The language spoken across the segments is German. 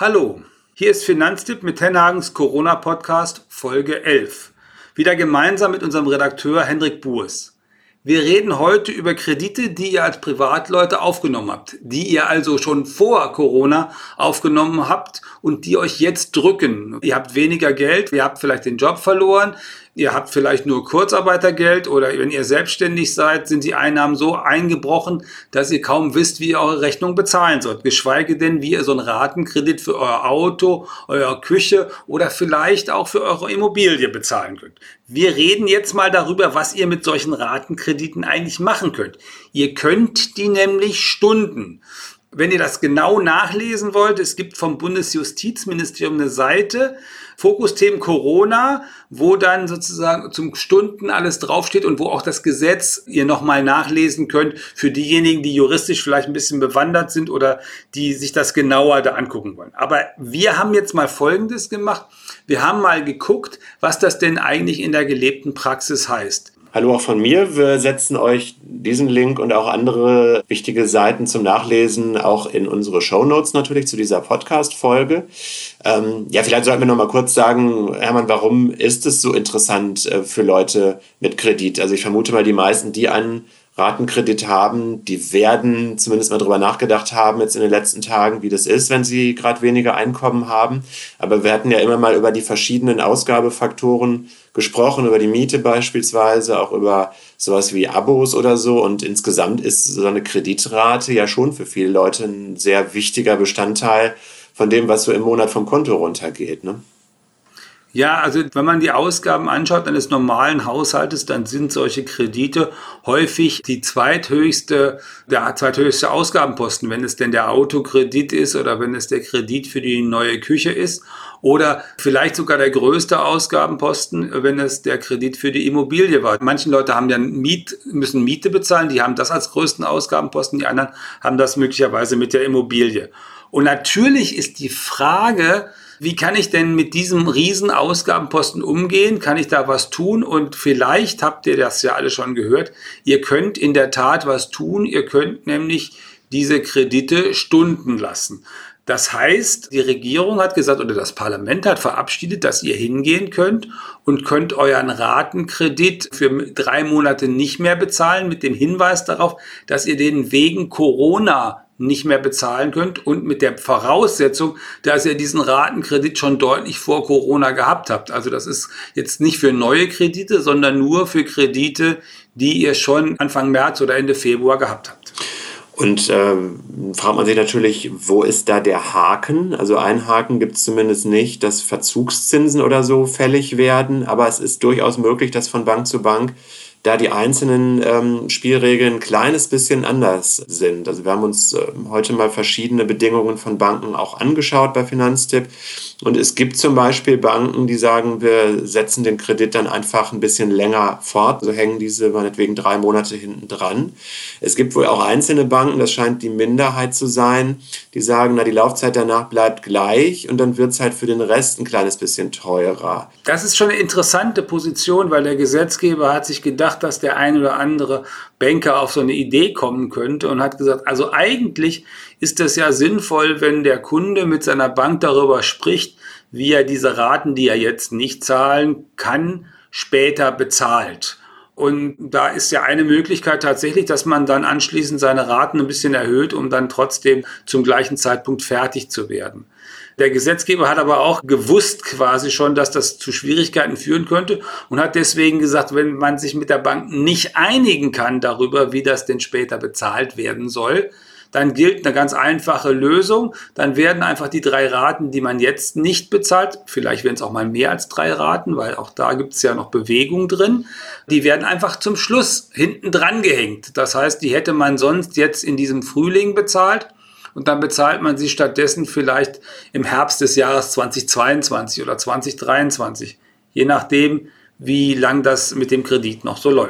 Hallo, hier ist Finanztipp mit Tenhagens Corona-Podcast Folge 11. Wieder gemeinsam mit unserem Redakteur Hendrik Bues. Wir reden heute über Kredite, die ihr als Privatleute aufgenommen habt, die ihr also schon vor Corona aufgenommen habt und die euch jetzt drücken. Ihr habt weniger Geld, ihr habt vielleicht den Job verloren, ihr habt vielleicht nur Kurzarbeitergeld oder wenn ihr selbstständig seid, sind die Einnahmen so eingebrochen, dass ihr kaum wisst, wie ihr eure Rechnung bezahlen sollt. Geschweige denn, wie ihr so einen Ratenkredit für euer Auto, eure Küche oder vielleicht auch für eure Immobilie bezahlen könnt. Wir reden jetzt mal darüber, was ihr mit solchen Ratenkrediten eigentlich machen könnt. Ihr könnt die nämlich stunden. Wenn ihr das genau nachlesen wollt, es gibt vom Bundesjustizministerium eine Seite, Fokusthemen Corona, wo dann sozusagen zum Stunden alles draufsteht und wo auch das Gesetz ihr nochmal nachlesen könnt für diejenigen, die juristisch vielleicht ein bisschen bewandert sind oder die sich das genauer da angucken wollen. Aber wir haben jetzt mal Folgendes gemacht. Wir haben mal geguckt, was das denn eigentlich in der gelebten Praxis heißt. Hallo auch von mir. Wir setzen euch diesen Link und auch andere wichtige Seiten zum Nachlesen auch in unsere Shownotes natürlich zu dieser Podcast-Folge. Vielleicht sollten wir noch mal kurz sagen, Hermann, warum ist es so interessant für Leute mit Kredit? Also ich vermute mal, die meisten, die einen Ratenkredit haben, die werden zumindest mal drüber nachgedacht haben jetzt in den letzten Tagen, wie das ist, wenn sie gerade weniger Einkommen haben. Aber wir hatten ja immer mal über die verschiedenen Ausgabefaktoren gesprochen, über die Miete beispielsweise, auch über sowas wie Abos oder so. Und insgesamt ist so eine Kreditrate ja schon für viele Leute ein sehr wichtiger Bestandteil von dem, was so im Monat vom Konto runtergeht, ne? Ja, also wenn man die Ausgaben anschaut eines normalen Haushaltes, dann sind solche Kredite häufig der zweithöchste Ausgabenposten, wenn es denn der Autokredit ist oder wenn es der Kredit für die neue Küche ist oder vielleicht sogar der größte Ausgabenposten, wenn es der Kredit für die Immobilie war. Manche Leute haben ja müssen Miete bezahlen, die haben das als größten Ausgabenposten, die anderen haben das möglicherweise mit der Immobilie. Und natürlich ist die Frage, wie kann ich denn mit diesem riesen Ausgabenposten umgehen? Kann ich da was tun? Und vielleicht habt ihr das ja alle schon gehört. Ihr könnt in der Tat was tun. Ihr könnt nämlich diese Kredite stunden lassen. Das heißt, die Regierung hat gesagt oder das Parlament hat verabschiedet, dass ihr hingehen könnt und könnt euren Ratenkredit für 3 Monate nicht mehr bezahlen mit dem Hinweis darauf, dass ihr den wegen Corona nicht mehr bezahlen könnt und mit der Voraussetzung, dass ihr diesen Ratenkredit schon deutlich vor Corona gehabt habt. Also das ist jetzt nicht für neue Kredite, sondern nur für Kredite, die ihr schon Anfang März oder Ende Februar gehabt habt. Und fragt man sich natürlich, wo ist da der Haken? Also ein Haken gibt es zumindest nicht, dass Verzugszinsen oder so fällig werden, aber es ist durchaus möglich, dass von Bank zu Bank da die einzelnen Spielregeln ein kleines bisschen anders sind. Also wir haben uns heute mal verschiedene Bedingungen von Banken auch angeschaut bei Finanztipp. Und es gibt zum Beispiel Banken, die sagen, wir setzen den Kredit dann einfach ein bisschen länger fort. So hängen diese meinetwegen 3 Monate hinten dran. Es gibt wohl auch einzelne Banken, das scheint die Minderheit zu sein, die sagen, die Laufzeit danach bleibt gleich und dann wird es halt für den Rest ein kleines bisschen teurer. Das ist schon eine interessante Position, weil der Gesetzgeber hat sich gedacht, dass der ein oder andere Banker auf so eine Idee kommen könnte und hat gesagt, also eigentlich ist das ja sinnvoll, wenn der Kunde mit seiner Bank darüber spricht, wie er diese Raten, die er jetzt nicht zahlen kann, später bezahlt. Und da ist ja eine Möglichkeit tatsächlich, dass man dann anschließend seine Raten ein bisschen erhöht, um dann trotzdem zum gleichen Zeitpunkt fertig zu werden. Der Gesetzgeber hat aber auch gewusst quasi schon, dass das zu Schwierigkeiten führen könnte und hat deswegen gesagt, wenn man sich mit der Bank nicht einigen kann darüber, wie das denn später bezahlt werden soll, dann gilt eine ganz einfache Lösung. Dann werden einfach die 3 Raten, die man jetzt nicht bezahlt, vielleicht werden es auch mal mehr als 3 Raten, weil auch da gibt es ja noch Bewegung drin, die werden einfach zum Schluss hinten dran gehängt. Das heißt, die hätte man sonst jetzt in diesem Frühling bezahlt und dann bezahlt man sie stattdessen vielleicht im Herbst des Jahres 2022 oder 2023, je nachdem, wie lang das mit dem Kredit noch so läuft.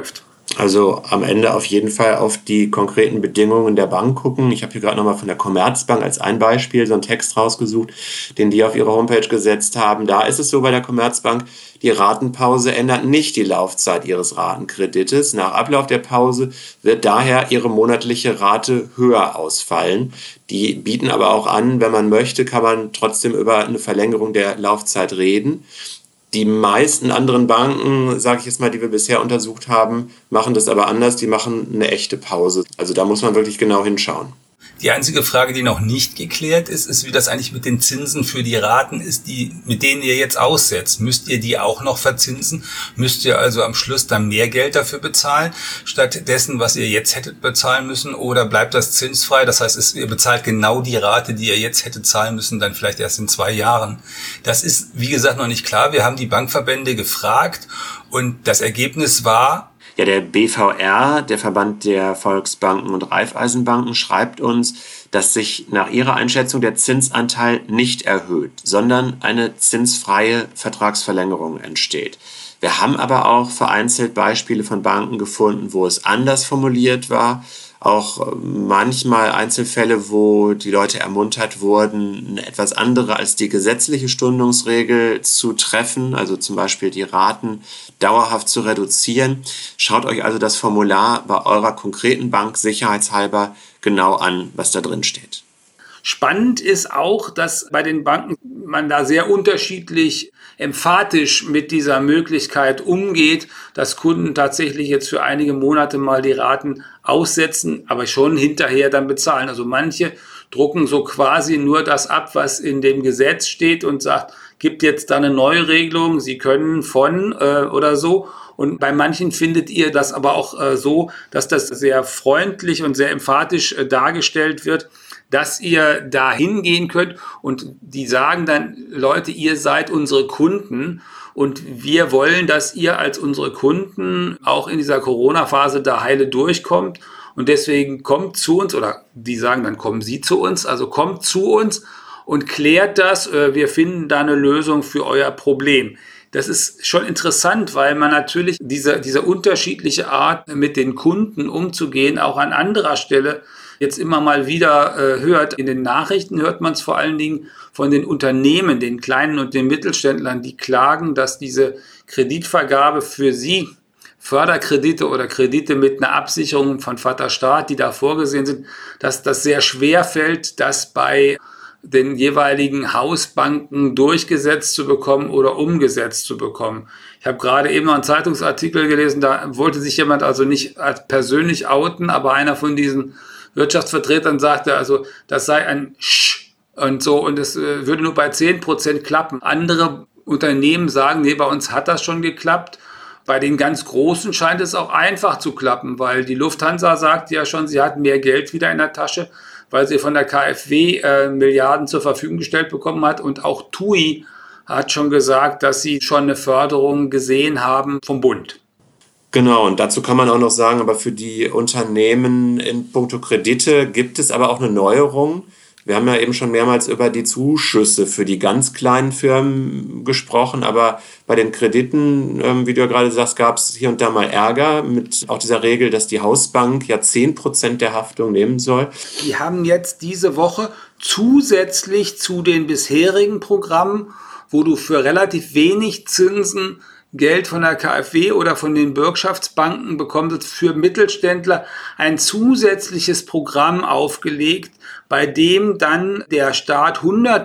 Also am Ende auf jeden Fall auf die konkreten Bedingungen der Bank gucken. Ich habe hier gerade nochmal von der Commerzbank als ein Beispiel so einen Text rausgesucht, den die auf ihre Homepage gesetzt haben. Da ist es so bei der Commerzbank, die Ratenpause ändert nicht die Laufzeit ihres Ratenkredites. Nach Ablauf der Pause wird daher ihre monatliche Rate höher ausfallen. Die bieten aber auch an, wenn man möchte, kann man trotzdem über eine Verlängerung der Laufzeit reden. Die meisten anderen Banken, sage ich jetzt mal, die wir bisher untersucht haben, machen das aber anders. Die machen eine echte Pause. Also da muss man wirklich genau hinschauen. Die einzige Frage, die noch nicht geklärt ist, wie das eigentlich mit den Zinsen für die Raten ist, mit denen ihr jetzt aussetzt. Müsst ihr die auch noch verzinsen? Müsst ihr also am Schluss dann mehr Geld dafür bezahlen, statt dessen, was ihr jetzt hättet bezahlen müssen? Oder bleibt das zinsfrei? Das heißt, ihr bezahlt genau die Rate, die ihr jetzt hättet zahlen müssen, dann vielleicht erst in 2 Jahren. Das ist, wie gesagt, noch nicht klar. Wir haben die Bankverbände gefragt und das Ergebnis war: Ja, der BVR, der Verband der Volksbanken und Raiffeisenbanken, schreibt uns, dass sich nach ihrer Einschätzung der Zinsanteil nicht erhöht, sondern eine zinsfreie Vertragsverlängerung entsteht. Wir haben aber auch vereinzelt Beispiele von Banken gefunden, wo es anders formuliert war. Auch manchmal Einzelfälle, wo die Leute ermuntert wurden, eine etwas andere als die gesetzliche Stundungsregel zu treffen, also zum Beispiel die Raten dauerhaft zu reduzieren. Schaut euch also das Formular bei eurer konkreten Bank sicherheitshalber genau an, was da drin steht. Spannend ist auch, dass bei den Banken man da sehr unterschiedlich emphatisch mit dieser Möglichkeit umgeht, dass Kunden tatsächlich jetzt für einige Monate mal die Raten aussetzen, aber schon hinterher dann bezahlen. Also manche drucken so quasi nur das ab, was in dem Gesetz steht und sagt, gibt jetzt da eine Neuregelung, Sie können von oder so. Und bei manchen findet ihr das aber auch so, dass das sehr freundlich und sehr emphatisch dargestellt wird, dass ihr da hingehen könnt und die sagen dann, Leute, ihr seid unsere Kunden und wir wollen, dass ihr als unsere Kunden auch in dieser Corona-Phase da heile durchkommt und deswegen kommt zu uns, oder die sagen dann, kommen Sie zu uns, also kommt zu uns und klärt das, wir finden da eine Lösung für euer Problem. Das ist schon interessant, weil man natürlich diese unterschiedliche Art, mit den Kunden umzugehen, auch an anderer Stelle jetzt immer mal wieder hört. In den Nachrichten hört man es vor allen Dingen von den Unternehmen, den kleinen und den Mittelständlern, die klagen, dass diese Kreditvergabe für sie, Förderkredite oder Kredite mit einer Absicherung von Vaterstaat, die da vorgesehen sind, dass das sehr schwer fällt, das bei den jeweiligen Hausbanken durchgesetzt zu bekommen oder umgesetzt zu bekommen. Ich habe gerade eben noch einen Zeitungsartikel gelesen, da wollte sich jemand also nicht persönlich outen, aber einer von diesen Wirtschaftsvertretern sagte, also das sei ein Sch und so und es würde nur bei 10% klappen. Andere Unternehmen sagen, nee, bei uns hat das schon geklappt. Bei den ganz Großen scheint es auch einfach zu klappen, weil die Lufthansa sagt ja schon, sie hat mehr Geld wieder in der Tasche, weil sie von der KfW Milliarden zur Verfügung gestellt bekommen hat und auch TUI hat schon gesagt, dass sie schon eine Förderung gesehen haben vom Bund. Genau, und dazu kann man auch noch sagen, aber für die Unternehmen in puncto Kredite gibt es aber auch eine Neuerung. Wir haben ja eben schon mehrmals über die Zuschüsse für die ganz kleinen Firmen gesprochen, aber bei den Krediten, wie du ja gerade sagst, gab es hier und da mal Ärger mit auch dieser Regel, dass die Hausbank ja 10% der Haftung nehmen soll. Die haben jetzt diese Woche zusätzlich zu den bisherigen Programmen, wo du für relativ wenig Zinsen Geld von der KfW oder von den Bürgschaftsbanken bekommt, für Mittelständler ein zusätzliches Programm aufgelegt, bei dem dann der Staat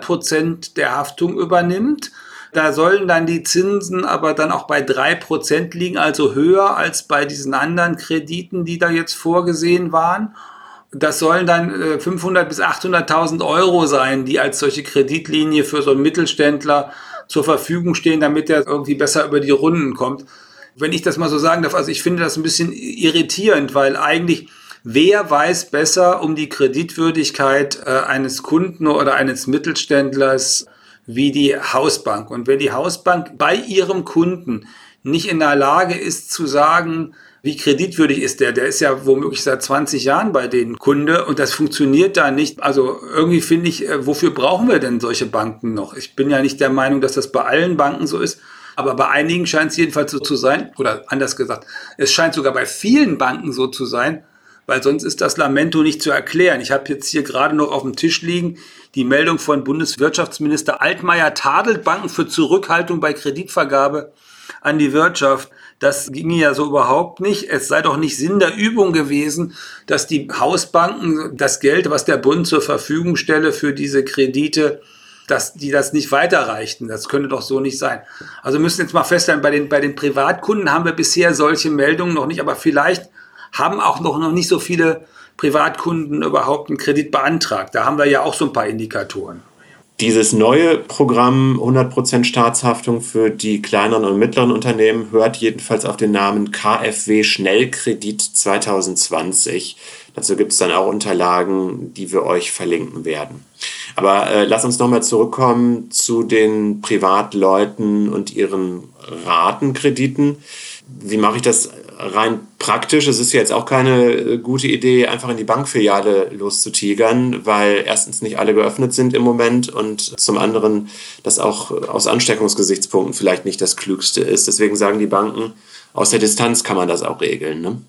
100% der Haftung übernimmt. Da sollen dann die Zinsen aber dann auch bei 3% liegen, also höher als bei diesen anderen Krediten, die da jetzt vorgesehen waren. Das sollen dann 500.000 bis 800.000 Euro sein, die als solche Kreditlinie für so einen Mittelständler zur Verfügung stehen, damit er irgendwie besser über die Runden kommt. Wenn ich das mal so sagen darf, also ich finde das ein bisschen irritierend, weil eigentlich wer weiß besser um die Kreditwürdigkeit eines Kunden oder eines Mittelständlers wie die Hausbank. Und wenn die Hausbank bei ihrem Kunden nicht in der Lage ist zu sagen, wie kreditwürdig ist der ist ja womöglich seit 20 Jahren bei den Kunde und das funktioniert da nicht. Also irgendwie finde ich, wofür brauchen wir denn solche Banken noch? Ich bin ja nicht der Meinung, dass das bei allen Banken so ist. Aber bei einigen scheint es jedenfalls so zu sein, oder anders gesagt, es scheint sogar bei vielen Banken so zu sein, weil sonst ist das Lamento nicht zu erklären. Ich habe jetzt hier gerade noch auf dem Tisch liegen die Meldung von Bundeswirtschaftsminister Altmaier: tadelt Banken für Zurückhaltung bei Kreditvergabe an die Wirtschaft. Das ginge ja so überhaupt nicht. Es sei doch nicht Sinn der Übung gewesen, dass die Hausbanken das Geld, was der Bund zur Verfügung stelle für diese Kredite, dass die das nicht weiterreichten. Das könnte doch so nicht sein. Also müssen jetzt mal feststellen, bei den Privatkunden haben wir bisher solche Meldungen noch nicht, aber vielleicht haben auch noch nicht so viele Privatkunden überhaupt einen Kredit beantragt. Da haben wir ja auch so ein paar Indikatoren. Dieses neue Programm 100% Staatshaftung für die kleineren und mittleren Unternehmen hört jedenfalls auf den Namen KfW Schnellkredit 2020. Dazu gibt es dann auch Unterlagen, die wir euch verlinken werden. Aber lass uns nochmal zurückkommen zu den Privatleuten und ihren Ratenkrediten. Wie mache ich das rein praktisch? Es ist ja jetzt auch keine gute Idee, einfach in die Bankfiliale loszutigern, weil erstens nicht alle geöffnet sind im Moment und zum anderen das auch aus Ansteckungsgesichtspunkten vielleicht nicht das Klügste ist. Deswegen sagen die Banken, aus der Distanz kann man das auch regeln, ne?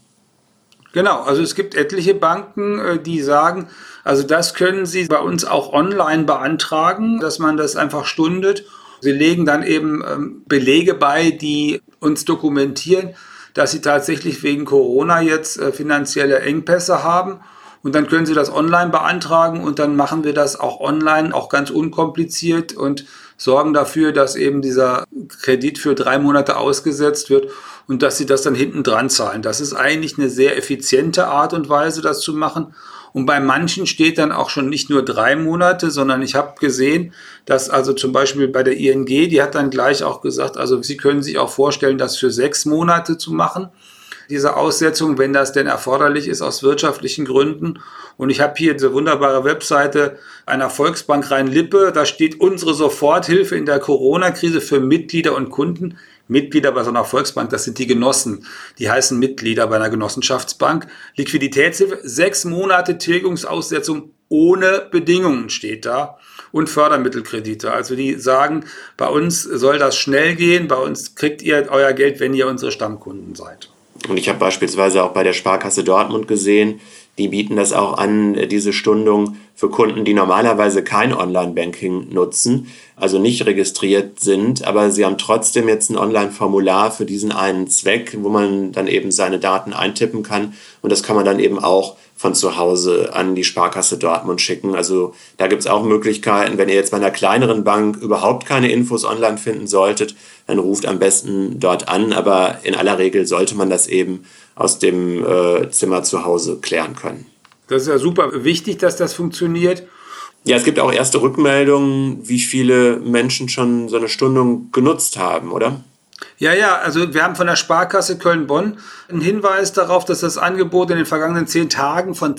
Genau, also es gibt etliche Banken, die sagen, also das können Sie bei uns auch online beantragen, dass man das einfach stundet. Sie legen dann eben Belege bei, die uns dokumentieren, dass sie tatsächlich wegen Corona jetzt finanzielle Engpässe haben. Und dann können Sie das online beantragen und dann machen wir das auch online, auch ganz unkompliziert und sorgen dafür, dass eben dieser Kredit für 3 Monate ausgesetzt wird und dass Sie das dann hinten dran zahlen. Das ist eigentlich eine sehr effiziente Art und Weise, das zu machen. Und bei manchen steht dann auch schon nicht nur 3 Monate, sondern ich habe gesehen, dass also zum Beispiel bei der ING, die hat dann gleich auch gesagt, also Sie können sich auch vorstellen, das für 6 Monate zu machen, diese Aussetzung, wenn das denn erforderlich ist aus wirtschaftlichen Gründen. Und ich habe hier diese wunderbare Webseite einer Volksbank Rhein-Lippe, da steht unsere Soforthilfe in der Corona-Krise für Mitglieder und Kunden. Mitglieder bei so einer Volksbank, das sind die Genossen, die heißen Mitglieder bei einer Genossenschaftsbank. Liquiditätshilfe, 6 Monate Tilgungsaussetzung ohne Bedingungen steht da und Fördermittelkredite. Also die sagen, bei uns soll das schnell gehen, bei uns kriegt ihr euer Geld, wenn ihr unsere Stammkunden seid. Und ich habe beispielsweise auch bei der Sparkasse Dortmund gesehen, die bieten das auch an, diese Stundung für Kunden, die normalerweise kein Online-Banking nutzen, also nicht registriert sind, aber sie haben trotzdem jetzt ein Online-Formular für diesen einen Zweck, wo man dann eben seine Daten eintippen kann und das kann man dann eben auch von zu Hause an die Sparkasse Dortmund schicken. Also da gibt es auch Möglichkeiten, wenn ihr jetzt bei einer kleineren Bank überhaupt keine Infos online finden solltet, dann ruft am besten dort an, aber in aller Regel sollte man das eben aus dem Zimmer zu Hause klären können. Das ist ja super wichtig, dass das funktioniert. Ja, es gibt auch erste Rückmeldungen, wie viele Menschen schon so eine Stundung genutzt haben, oder? Ja, also wir haben von der Sparkasse Köln-Bonn einen Hinweis darauf, dass das Angebot in den vergangenen 10 Tagen von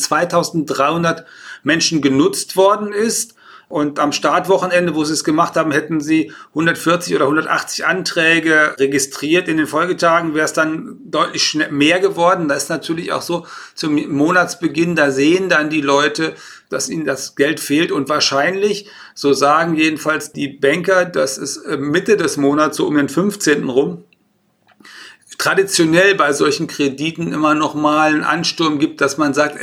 2300 Menschen genutzt worden ist. Und am Startwochenende, wo sie es gemacht haben, hätten sie 140 oder 180 Anträge registriert. In den Folgetagen wäre es dann deutlich mehr geworden. Das ist natürlich auch so, zum Monatsbeginn, da sehen dann die Leute, dass ihnen das Geld fehlt. Und wahrscheinlich, so sagen jedenfalls die Banker, dass es Mitte des Monats, so um den 15. rum, traditionell bei solchen Krediten immer noch mal einen Ansturm gibt, dass man sagt,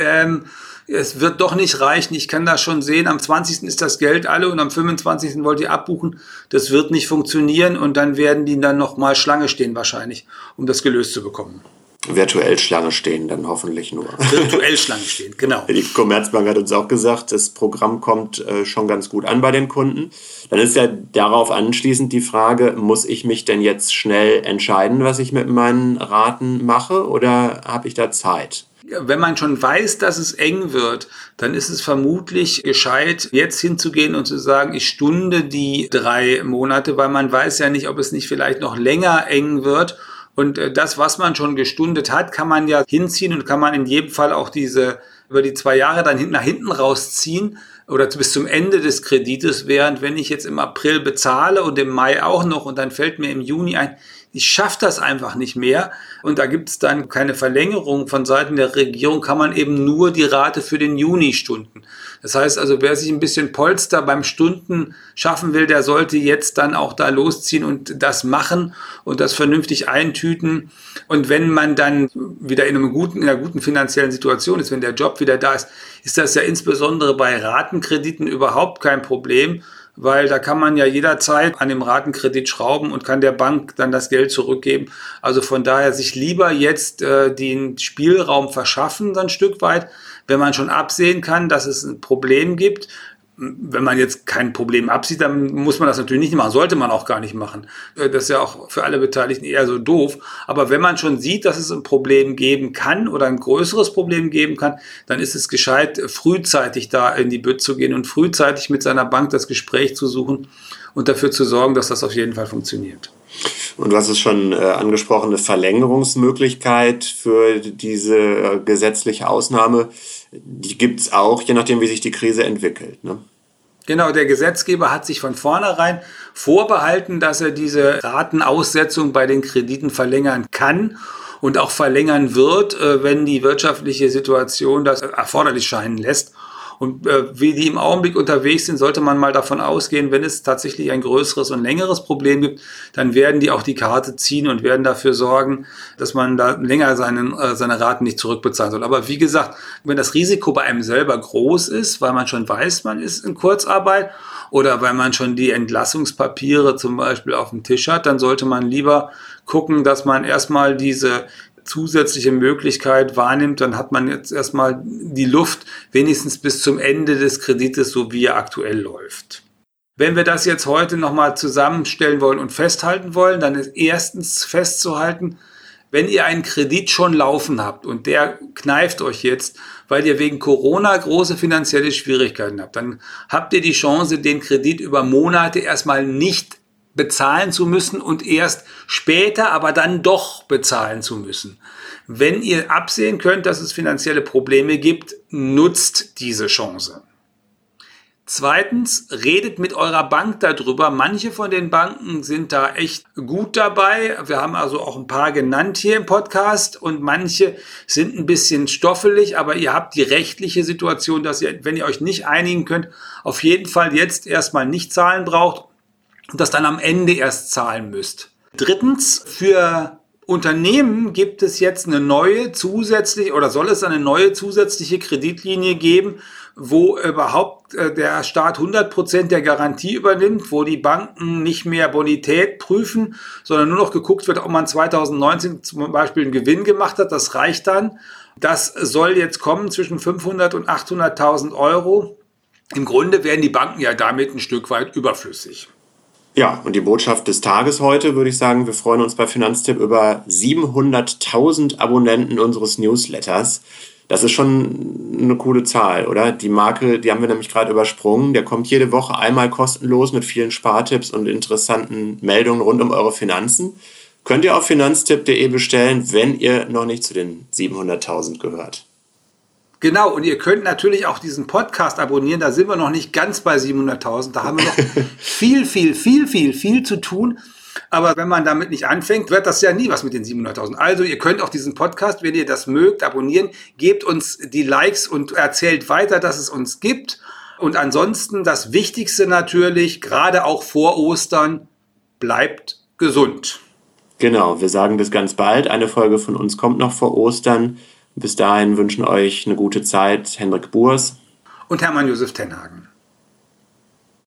es wird doch nicht reichen, ich kann das schon sehen, am 20. ist das Geld alle und am 25. wollt ihr abbuchen, das wird nicht funktionieren und dann werden die dann nochmal Schlange stehen wahrscheinlich, um das gelöst zu bekommen. Virtuell Schlange stehen dann hoffentlich nur. Virtuell Schlange stehen, genau. Die Commerzbank hat uns auch gesagt, das Programm kommt schon ganz gut an bei den Kunden. Dann ist ja darauf anschließend die Frage, muss ich mich denn jetzt schnell entscheiden, was ich mit meinen Raten mache oder habe ich da Zeit? Wenn man schon weiß, dass es eng wird, dann ist es vermutlich gescheit, jetzt hinzugehen und zu sagen, ich stunde die 3 Monate, weil man weiß ja nicht, ob es nicht vielleicht noch länger eng wird. Und das, was man schon gestundet hat, kann man ja hinziehen und kann man in jedem Fall auch über die 2 Jahre dann nach hinten rausziehen oder bis zum Ende des Kredites, während wenn ich jetzt im April bezahle und im Mai auch noch und dann fällt mir im Juni ein, die schafft das einfach nicht mehr. Und da gibt es dann keine Verlängerung von Seiten der Regierung, kann man eben nur die Rate für den Juni stunden. Das heißt also, wer sich ein bisschen Polster beim Stunden schaffen will, der sollte jetzt dann auch da losziehen und das machen und das vernünftig eintüten. Und wenn man dann wieder in einer guten finanziellen Situation ist, wenn der Job wieder da ist, ist das ja insbesondere bei Ratenkrediten überhaupt kein Problem, weil da kann man ja jederzeit an dem Ratenkredit schrauben und kann der Bank dann das Geld zurückgeben. Also von daher sich lieber jetzt den Spielraum verschaffen, so ein Stück weit, wenn man schon absehen kann, dass es ein Problem gibt. Wenn man jetzt kein Problem absieht, dann muss man das natürlich nicht machen, sollte man auch gar nicht machen. Das ist ja auch für alle Beteiligten eher so doof. Aber wenn man schon sieht, dass es ein Problem geben kann oder ein größeres Problem geben kann, dann ist es gescheit, frühzeitig da in die Bütt zu gehen und frühzeitig mit seiner Bank das Gespräch zu suchen und dafür zu sorgen, dass das auf jeden Fall funktioniert. Und du hast es schon angesprochen, eine Verlängerungsmöglichkeit für diese gesetzliche Ausnahme, die gibt es auch, je nachdem, wie sich die Krise entwickelt, ne? Genau, der Gesetzgeber hat sich von vornherein vorbehalten, dass er diese Ratenaussetzung bei den Krediten verlängern kann und auch verlängern wird, wenn die wirtschaftliche Situation das erforderlich scheinen lässt. Und wie die im Augenblick unterwegs sind, sollte man mal davon ausgehen, wenn es tatsächlich ein größeres und längeres Problem gibt, dann werden die auch die Karte ziehen und werden dafür sorgen, dass man da länger seine Raten nicht zurückbezahlen soll. Aber wie gesagt, wenn das Risiko bei einem selber groß ist, weil man schon weiß, man ist in Kurzarbeit oder weil man schon die Entlassungspapiere zum Beispiel auf dem Tisch hat, dann sollte man lieber gucken, dass man erstmal diese zusätzliche Möglichkeit wahrnimmt, dann hat man jetzt erstmal die Luft wenigstens bis zum Ende des Kredites, so wie er aktuell läuft. Wenn wir das jetzt heute nochmal zusammenstellen wollen und festhalten wollen, dann ist erstens festzuhalten, wenn ihr einen Kredit schon laufen habt und der kneift euch jetzt, weil ihr wegen Corona große finanzielle Schwierigkeiten habt, dann habt ihr die Chance, den Kredit über Monate erstmal nicht bezahlen zu müssen und erst später aber dann doch bezahlen zu müssen. Wenn ihr absehen könnt, dass es finanzielle Probleme gibt, nutzt diese Chance. Zweitens, redet mit eurer Bank darüber. Manche von den Banken sind da echt gut dabei. Wir haben also auch ein paar genannt hier im Podcast und manche sind ein bisschen stoffelig, aber ihr habt die rechtliche Situation, dass ihr, wenn ihr euch nicht einigen könnt, auf jeden Fall jetzt erstmal nicht zahlen braucht und das dann am Ende erst zahlen müsst. Drittens, für Unternehmen gibt es jetzt eine neue zusätzliche oder soll es eine neue zusätzliche Kreditlinie geben, wo überhaupt der Staat 100% der Garantie übernimmt, wo die Banken nicht mehr Bonität prüfen, sondern nur noch geguckt wird, ob man 2019 zum Beispiel einen Gewinn gemacht hat. Das reicht dann. Das soll jetzt kommen zwischen 500 und 800.000 Euro. Im Grunde werden die Banken ja damit ein Stück weit überflüssig. Ja, und die Botschaft des Tages heute, würde ich sagen, wir freuen uns bei Finanztipp über 700.000 Abonnenten unseres Newsletters. Das ist schon eine coole Zahl, oder? Die Marke, die haben wir nämlich gerade übersprungen. Der kommt jede Woche einmal kostenlos mit vielen Spartipps und interessanten Meldungen rund um eure Finanzen. Könnt ihr auf finanztipp.de bestellen, wenn ihr noch nicht zu den 700.000 gehört. Genau, und ihr könnt natürlich auch diesen Podcast abonnieren. Da sind wir noch nicht ganz bei 700.000. Da haben wir noch viel zu tun. Aber wenn man damit nicht anfängt, wird das ja nie was mit den 700.000. Also ihr könnt auch diesen Podcast, wenn ihr das mögt, abonnieren. Gebt uns die Likes und erzählt weiter, dass es uns gibt. Und ansonsten das Wichtigste natürlich, gerade auch vor Ostern, bleibt gesund. Genau, wir sagen bis ganz bald. Eine Folge von uns kommt noch vor Ostern. Bis dahin wünschen euch eine gute Zeit Hendrik Burs und Hermann Josef Tenhagen.